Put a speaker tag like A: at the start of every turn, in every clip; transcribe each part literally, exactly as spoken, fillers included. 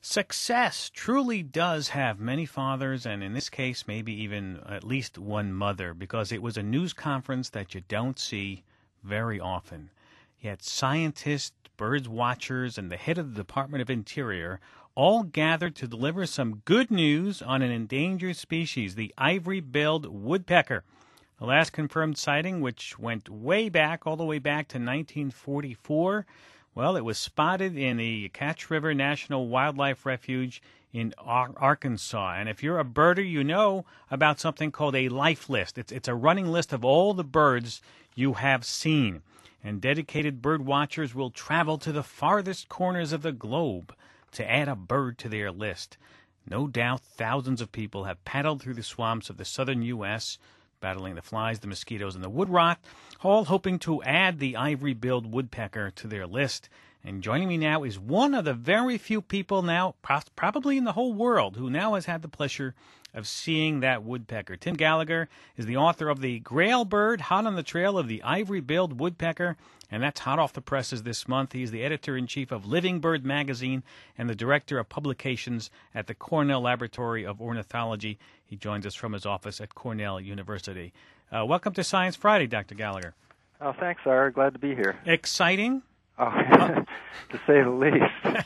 A: Success truly does have many fathers, and in this case, maybe even at least one mother, because it was a news conference that you don't see very often. You had scientists, bird watchers, and the head of the Department of Interior all gathered to deliver some good news on an endangered species, the ivory-billed woodpecker. The last confirmed sighting, which went way back, all the way back to nineteen forty-four, well, it was spotted in the Catch River National Wildlife Refuge in Ar- Arkansas. And if you're a birder, you know about something called a life list. It's, it's a running list of all the birds you have seen. And dedicated bird watchers will travel to the farthest corners of the globe to add a bird to their list. No doubt thousands of people have paddled through the swamps of the southern U S, battling the flies, the mosquitoes, and the wood rot, all hoping to add the ivory-billed woodpecker to their list. And joining me now is one of the very few people now, probably in the whole world, who now has had the pleasure of seeing that woodpecker. Tim Gallagher is the author of The Grail Bird, Hot on the Trail of the Ivory-Billed Woodpecker, and that's hot off the presses this month. He's the editor-in-chief of Living Bird magazine and the director of publications at the Cornell Laboratory of Ornithology. He joins us from his office at Cornell University. Uh, welcome to Science Friday, Doctor Gallagher.
B: Oh, thanks, Ira. Glad to be here.
A: Exciting?
B: Oh, to say the least.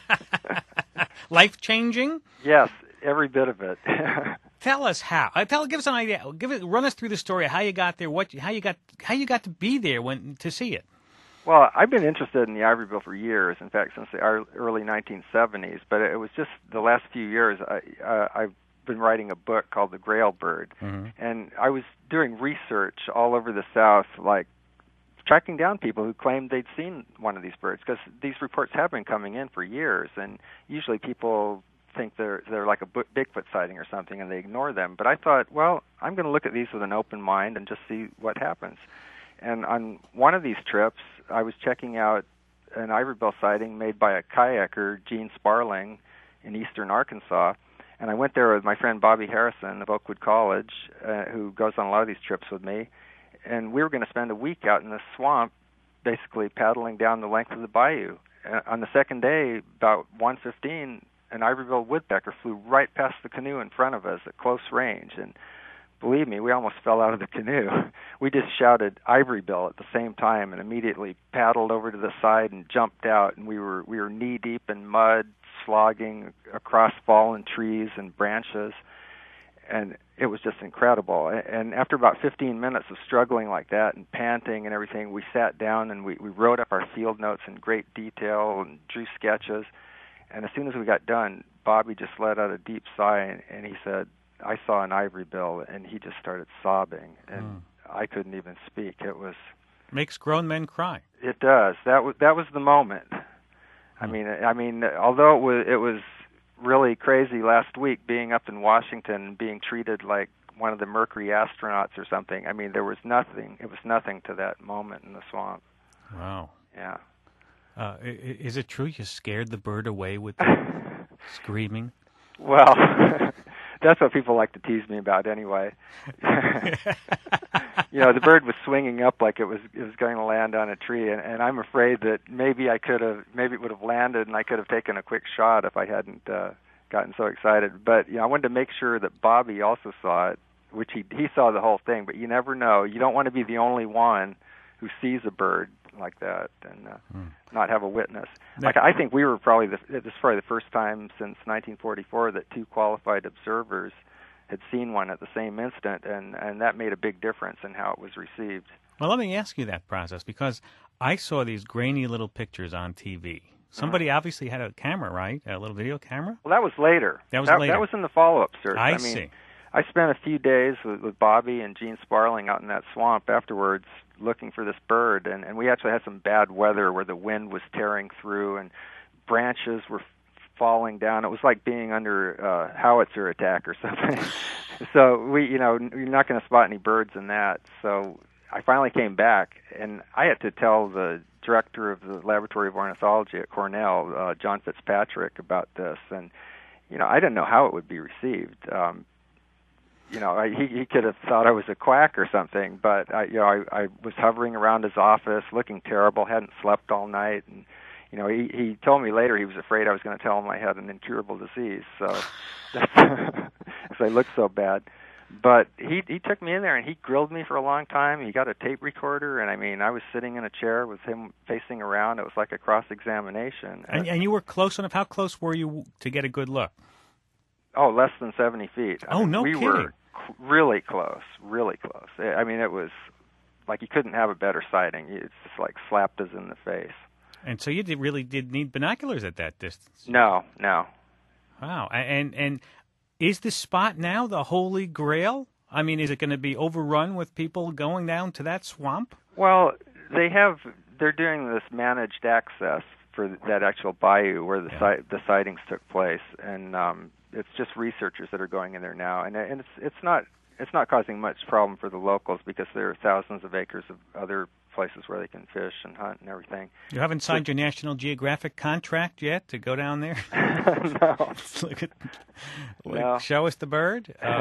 A: Life-changing?
B: Yes, every bit of it.
A: Tell us how. Uh, tell, give us an idea. Give it, run us through the story of how you got there. What, how you got, how you got to be there when to see it.
B: Well, I've been interested in the ivory bill for years. In fact, since the early nineteen seventies. But it was just the last few years I, uh, I've been writing a book called The Grail Bird, mm-hmm. and I was doing research all over the South, like tracking down people who claimed they'd seen one of these birds, because these reports have been coming in for years, and usually people think they're they're like a Bigfoot sighting or something, and they ignore them. But I thought, well, I'm going to look at these with an open mind and just see what happens. And on one of these trips, I was checking out an ivory-bill sighting made by a kayaker, Gene Sparling, in eastern Arkansas. And I went there with my friend Bobby Harrison of Oakwood College, uh, who goes on a lot of these trips with me. And we were going to spend a week out in the swamp, basically paddling down the length of the bayou. Uh, on the second day, about one fifteen, an ivory-billed woodpecker flew right past the canoe in front of us at close range. And believe me, we almost fell out of the canoe. We just shouted ivory bill at the same time and immediately paddled over to the side and jumped out. And we were we were knee deep in mud, slogging across fallen trees and branches, and it was just incredible. And after about fifteen minutes of struggling like that and panting and everything, we sat down and we, we wrote up our field notes in great detail and drew sketches. And as soon as we got done, Bobby just let out a deep sigh, and, and he said, I saw an ivory bill, and he just started sobbing, and mm. I couldn't even speak. It was
A: makes grown men cry.
B: It does. That was that was the moment. Mm. I mean, I mean, although it was it was really crazy last week being up in Washington and being treated like one of the Mercury astronauts or something. I mean, there was nothing. It was nothing to that moment in the swamp.
A: Wow.
B: Yeah.
A: Uh, is it true you scared the bird away with the screaming?
B: Well, that's what people like to tease me about anyway. You know, the bird was swinging up like it was it was going to land on a tree, and, and I'm afraid that maybe I could have, maybe it would have landed, and I could have taken a quick shot if I hadn't uh, gotten so excited. But you know, I wanted to make sure that Bobby also saw it, which he he saw the whole thing. But you never know; you don't want to be the only one who sees a bird like that and uh, mm. not have a witness. Like I think we were probably the, this is probably the first time since nineteen forty-four that two qualified observers had seen one at the same instant, and, and that made a big difference in how it was received.
A: Well, let me ask you that process, because I saw these grainy little pictures on T V. Somebody uh-huh. obviously had a camera, right? A little video camera?
B: Well, that was later.
A: That was
B: that,
A: later.
B: That was in the follow-up search.
A: I,
B: I mean,
A: see.
B: I spent a few days with, with Bobby and Gene Sparling out in that swamp afterwards looking for this bird, and, and we actually had some bad weather where the wind was tearing through and branches were falling down. It was like being under uh, howitzer attack or something. So we, you know, you're not going to spot any birds in that. So I finally came back, and I had to tell the director of the Laboratory of Ornithology at Cornell, uh, John Fitzpatrick, about this, and you know, I didn't know how it would be received. Um, you know, I, he, he could have thought I was a quack or something, but I, you know, I, I was hovering around his office, looking terrible, hadn't slept all night, and you know, he he told me later he was afraid I was going to tell him I had an incurable disease. So that's because I looked so bad. But he he took me in there and he grilled me for a long time. He got a tape recorder, and I mean, I was sitting in a chair with him facing around. It was like a cross-examination.
A: And, and you were close enough. How close were you to get a good look?
B: Oh, less than seventy feet. I
A: oh,
B: mean,
A: no
B: we
A: kidding.
B: We were cl- really close, really close. I mean, it was like you couldn't have a better sighting. It's just like slapped us in the face.
A: And so you did, really did need binoculars at that distance?
B: No, no.
A: Wow. And and is this spot now the Holy Grail? I mean, is it going to be overrun with people going down to that swamp?
B: Well, they have. They're doing this managed access for that actual bayou where the
A: yeah.
B: si- the sightings took place, and um, it's just researchers that are going in there now, and and it's it's not it's not causing much problem for the locals because there are thousands of acres of other places where they can fish and hunt and everything.
A: You haven't signed your National Geographic contract yet to go down there?
B: No.
A: Look at, look,
B: no.
A: Show us the bird. Um,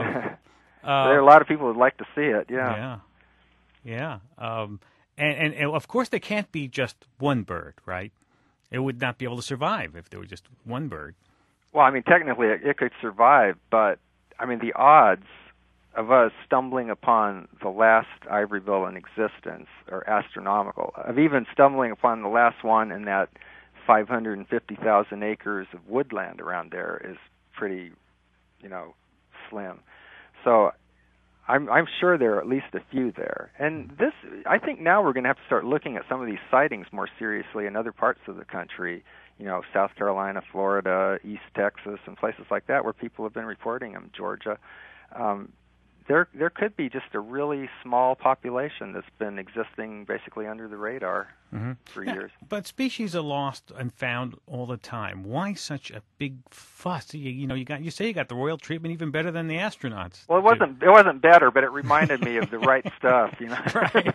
B: uh, there are a lot of people who'd like to see it.
A: Yeah.
B: Yeah.
A: Yeah. Um, and, and, and of course, there can't be just one bird, right? It would not be able to survive if there were just one bird.
B: Well, I mean, technically it, it could survive, but I mean, the odds of us stumbling upon the last ivory bill in existence are astronomical. Of even stumbling upon the last one in that five hundred fifty thousand acres of woodland around there is pretty, you know, slim. So I'm, I'm sure there are at least a few there. And this, I think now we're going to have to start looking at some of these sightings more seriously in other parts of the country, you know, South Carolina, Florida, East Texas, and places like that where people have been reporting them, Georgia. Um, There, there could be just a really small population that's been existing basically under the radar
A: mm-hmm.
B: for
A: yeah,
B: years.
A: But species are lost and found all the time. Why such a big fuss? You, you know, you got you say you got the royal treatment, even better than the astronauts.
B: Well, it wasn't it wasn't better, but it reminded me of the right stuff. You know,
A: right.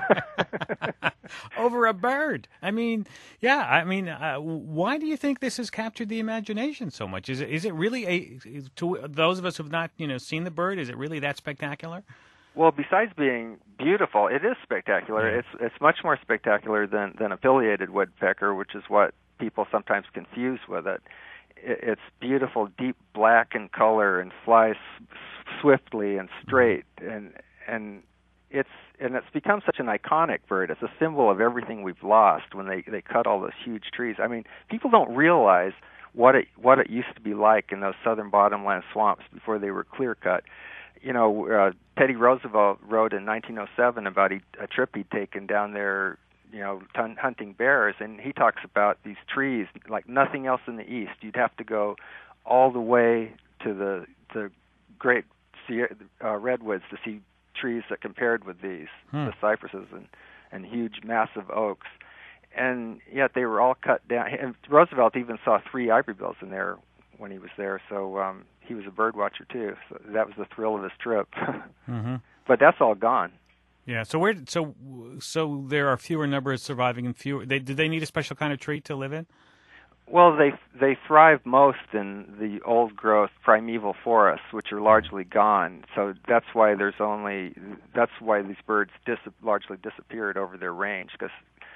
A: Over a bird. I mean, yeah. I mean, uh, why do you think this has captured the imagination so much? Is it is it really a to those of us who've not you know seen the bird? Is it really that spectacular?
B: Well, besides being beautiful, it is spectacular.
A: Yeah.
B: It's it's much more spectacular than than a pileated woodpecker, which is what people sometimes confuse with it. it it's beautiful, deep black in color, and flies swiftly and straight, and and it's and it's become such an iconic bird. It's a symbol of everything we've lost when they they cut all those huge trees. I mean, people don't realize what it what it used to be like in those southern bottomland swamps before they were clear cut. You know, uh, Teddy Roosevelt wrote in nineteen oh seven about he, a trip he'd taken down there, you know, ton, hunting bears, and he talks about these trees like nothing else in the East. You'd have to go all the way to the the great uh, redwoods to see trees that compared with these, hmm. the cypresses and, and huge, massive oaks. And yet they were all cut down. And Roosevelt even saw three ivory bills in there when he was there, so um, he was a bird watcher too. So that was the thrill of his trip.
A: mm-hmm.
B: But that's all gone.
A: Yeah. So where? So so there are fewer numbers surviving and fewer. They, did they need a special kind of tree to live in?
B: Well, they they thrive most in the old growth primeval forests, which are largely gone. So that's why there's only that's why these birds dis- largely disappeared over their range, because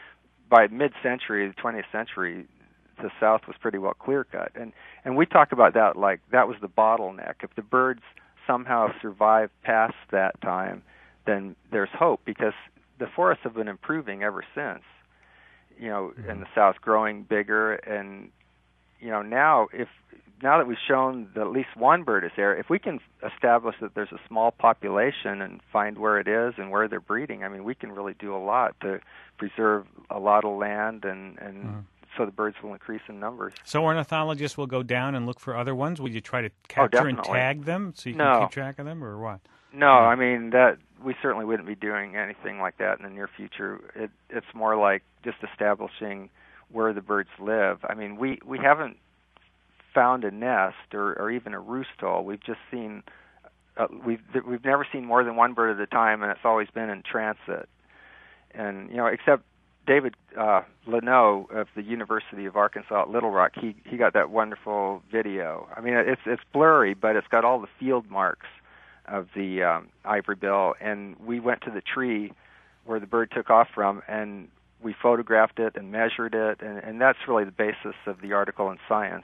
B: by mid-century, the twentieth century, the South was pretty well clear-cut. And and we talk about that like that was the bottleneck. If the birds somehow survive past that time, then there's hope, because the forests have been improving ever since. You know, mm-hmm. in the South, growing bigger, and you know now if now that we've shown that at least one bird is there, if we can establish that there's a small population and find where it is and where they're breeding, I mean, we can really do a lot to preserve a lot of land, and and mm-hmm. so the birds will increase in numbers.
A: So ornithologists will go down and look for other ones? Will you try to capture
B: oh,
A: and tag them so you
B: no.
A: can keep track of them, or what?
B: No, I mean, that we certainly wouldn't be doing anything like that in the near future. It, it's more like just establishing where the birds live. I mean, we, we haven't found a nest or, or even a roost hole. We've just seen, uh, we've we've never seen more than one bird at a time, and it's always been in transit. And, you know, except David uh, Leno of the University of Arkansas at Little Rock, he, he got that wonderful video. I mean, it's it's blurry, but it's got all the field marks of the um, ivory bill, and we went to the tree where the bird took off from, and we photographed it and measured it, and, and that's really the basis of the article in Science.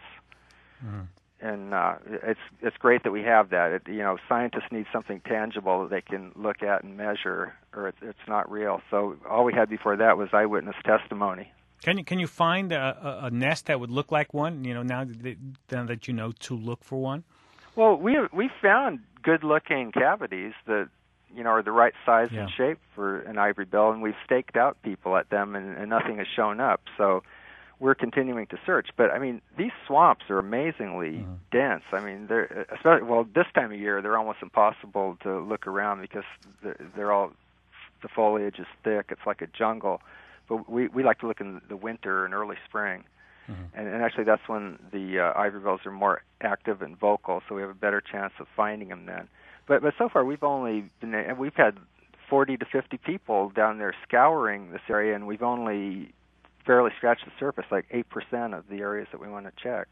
B: Mm. And uh, it's it's great that we have that. It, you know, scientists need something tangible that they can look at and measure, or it's, it's not real. So all we had before that was eyewitness testimony.
A: Can you can you find a, a, a nest that would look like one? You know, now that, now that you know to look for one.
B: Well, we we found good-looking cavities that you know are the right size yeah. and shape for an ivory bill, and we've staked out people at them, and, and nothing has shown up. So we're continuing to search. But I mean, these swamps are amazingly mm-hmm. dense. I mean, they're especially well this time of year they're almost impossible to look around because they're, they're all the foliage is thick. It's like a jungle. But we we like to look in the winter and early spring, mm-hmm. and, and actually that's when the uh, ivory bills are more active and vocal, so we have a better chance of finding them then. But but so far we've only been we've had forty to fifty people down there scouring this area, and we've only barely scratched the surface, like eight percent of the areas that we want to check.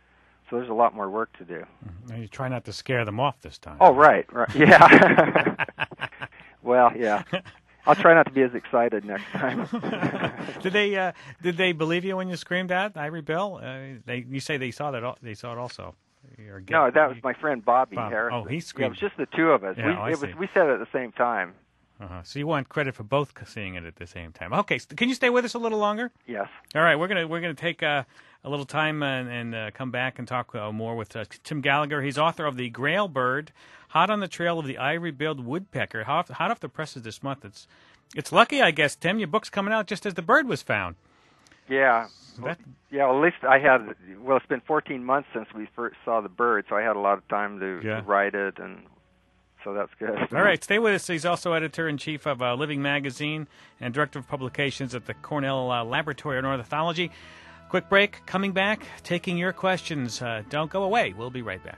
B: So there's a lot more work to do.
A: Mm-hmm. You try not to scare them off this time.
B: Oh right, right, yeah. Well, yeah. I'll try not to be as excited next time.
A: did they uh, did they believe you when you screamed out Ivory Bill? Uh, they you say they saw that they saw it also.
B: Get, no, that was my friend Bobby
A: Bob.
B: Harris.
A: Oh, he screamed.
B: Yeah, it was just the two of us.
A: Yeah,
B: we,
A: oh,
B: it was, we said it at the same time.
A: Uh-huh. So you want credit for both seeing it at the same time. Okay, so can you stay with us a little longer?
B: Yes.
A: All right, we're gonna we're gonna take uh, a little time and, and uh, come back and talk uh, more with uh, Tim Gallagher. He's author of The Grail Bird, Hot on the Trail of the Ivory-billed Woodpecker. Hot, hot off the presses this month. It's It's lucky, I guess, Tim. Your book's coming out just as the bird was found.
B: Yeah. Well, yeah, well, at least I had, well, it's been fourteen months since we first saw the bird, so I had a lot of time to, yeah. to write it, and so that's good.
A: All right, stay with us. He's also editor-in-chief of uh, Living Magazine and director of publications at the Cornell uh, Laboratory on Ornithology. Quick break. Coming back, taking your questions. Uh, don't go away. We'll be right back.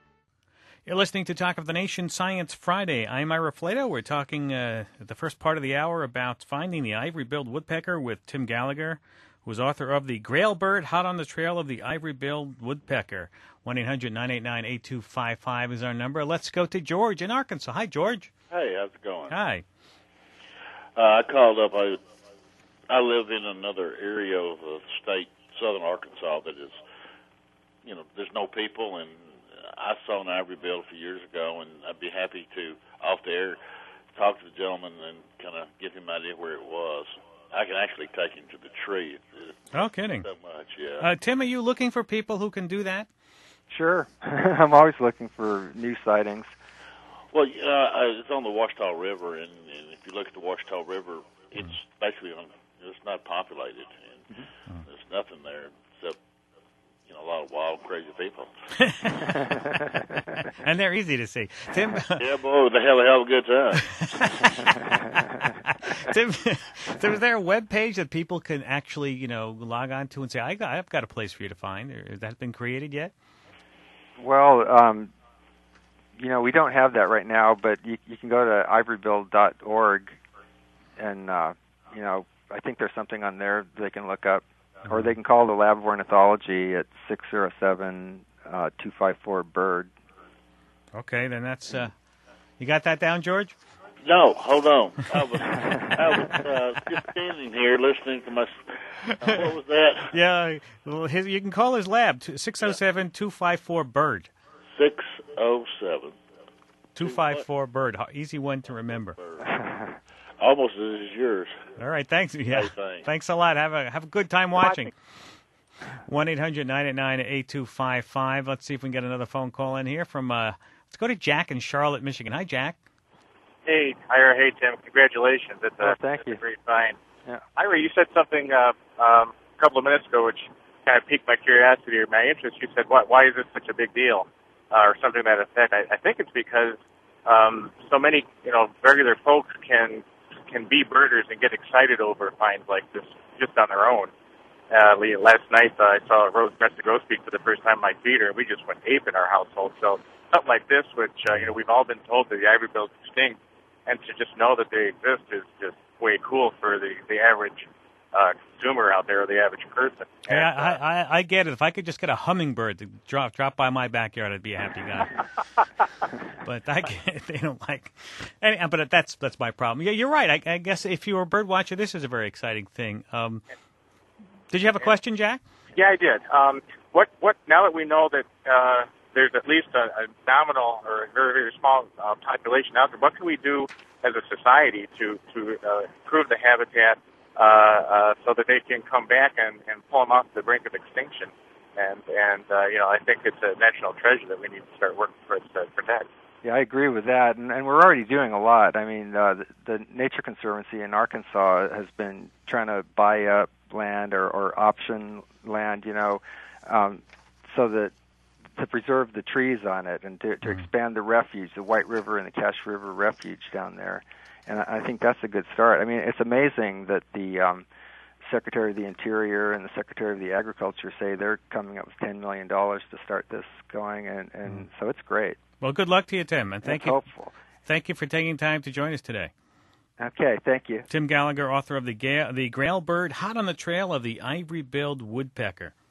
A: You're listening to Talk of the Nation Science Friday. I'm Ira Flato. We're talking uh, at the first part of the hour about finding the ivory-billed woodpecker with Tim Gallagher, who's author of The Grail Bird, Hot on the Trail of the Ivory-billed Woodpecker. one eight hundred nine eight nine eight two five five is our number. Let's go to George in Arkansas. Hi, George.
C: Hey, how's it going?
A: Hi.
C: Uh, I called up. I I live in another area of the state, southern Arkansas, that is, you know, there's no people, and I saw an ivory bill a few years ago, and I'd be happy to, off the air, talk to the gentleman and kind of give him an idea where it was. I can actually take him to the tree.
A: Oh, kidding.
C: So much, yeah.
A: Uh, Tim, are you looking for people who can do that?
B: Sure. I'm always looking for new sightings.
C: Well, uh, it's on the Ouachita River, and, and if you look at the Ouachita River, it's mm. basically on, it's not populated, and mm-hmm. there's nothing there except you know, a lot of wild, crazy people.
A: And they're easy to see. Tim.
C: Yeah, boy, the hell, hell of a
A: good time. Tim, Tim, is there a web page that people can actually, you know, log on to and say, I got, I've got a place for you to find? Has that been created yet?
B: Well, um, you know, we don't have that right now, but you, you can go to ivory bill dot org, and, uh, you know, I think there's something on there they can look up. Or they can call the Lab of Ornithology at six zero seven, two five four, bird.
A: Okay, then that's... Uh, you got that down, George?
C: No, hold on. I was, I was uh, just standing here listening to my... Uh, what was that?
A: Yeah, well, his, you can call his lab, six zero seven, two five four, bird.
C: six zero seven.
A: two five four, bird. Easy one to remember.
C: Almost as good as yours.
A: All right, thanks. Yeah,
C: hey, thanks.
A: Thanks a lot. Have a have a good time watching. One eight hundred nine eight nine eight two five five. Let's see if we can get another phone call in here from. Uh, let's go to Jack in Charlotte, Michigan. Hi, Jack.
D: Hey, Ira. Hey, Tim. Congratulations. That's a,
B: oh, thank
D: that's
B: you.
D: a great find.
B: Yeah.
D: Ira, you said something uh, um, a couple of minutes ago which kind of piqued my curiosity or my interest. You said, "Why, why is this such a big deal?" Uh, or something to that effect. I, I think it's because um, so many, you know, regular folks can. can be birders and get excited over finds like this just on their own. Uh, last night uh, I saw a rose-breasted grosbeak for the first time in my feeder, and we just went ape in our household. So something like this, which uh, you know we've all been told that the ivory bill is extinct, and to just know that they exist is just way cool for the, the average uh, consumer out there, or the average person.
A: And,
D: and,
A: I,
D: uh,
A: I, I get it. If I could just get a hummingbird to drop drop by my backyard, I'd be a happy guy. But I get, they don't like. And, but that's that's my problem. Yeah, you're right. I, I guess if you were a bird watcher, this is a very exciting thing. Um, did you have a question, Jack?
D: Yeah, I did. Um, what what now that we know that uh, there's at least a, a nominal or a very very small uh, population out there, what can we do as a society to to uh, improve the habitat uh, uh, so that they can come back and, and pull them off the brink of extinction? And and uh, you know, I think it's a national treasure that we need to start working for it to protect.
B: Yeah, I agree with that, and, and we're already doing a lot. I mean, uh, the, the Nature Conservancy in Arkansas has been trying to buy up land or, or option land, you know, um, so that to preserve the trees on it and to, to
A: mm-hmm.
B: expand the refuge, the White River and the Cache River refuge down there. And I, I think that's a good start. I mean, it's amazing that the um, Secretary of the Interior and the Secretary of the Agriculture say they're coming up with ten million dollars to start this going, and, and mm-hmm. so it's great.
A: Well, good luck to you, Tim, and thank
B: it's
A: you.
B: Hopeful.
A: Thank you for taking time to join us today.
B: Okay, thank you.
A: Tim Gallagher, author of the Ga- the Grail Bird, hot on the trail of the ivory-billed woodpecker.